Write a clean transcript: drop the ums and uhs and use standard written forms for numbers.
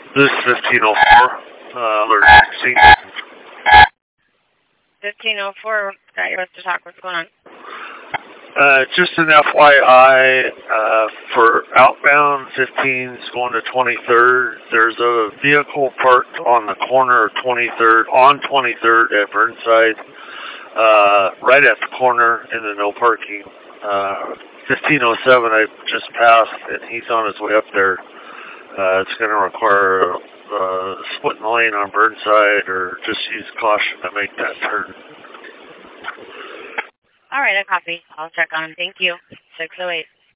This is 1504, alert 16. 1504, got your to talk. What's going on? Just an FYI, for outbound 15s going to 23rd, there's a vehicle parked on the corner of 23rd, on 23rd at Burnside, right at the corner in the no parking. 1507 I just passed, and he's on his way up there. It's going to require splitting the lane on Burnside, or just use caution to make that turn. All right, I copy. I'll check on him. Thank you. 608.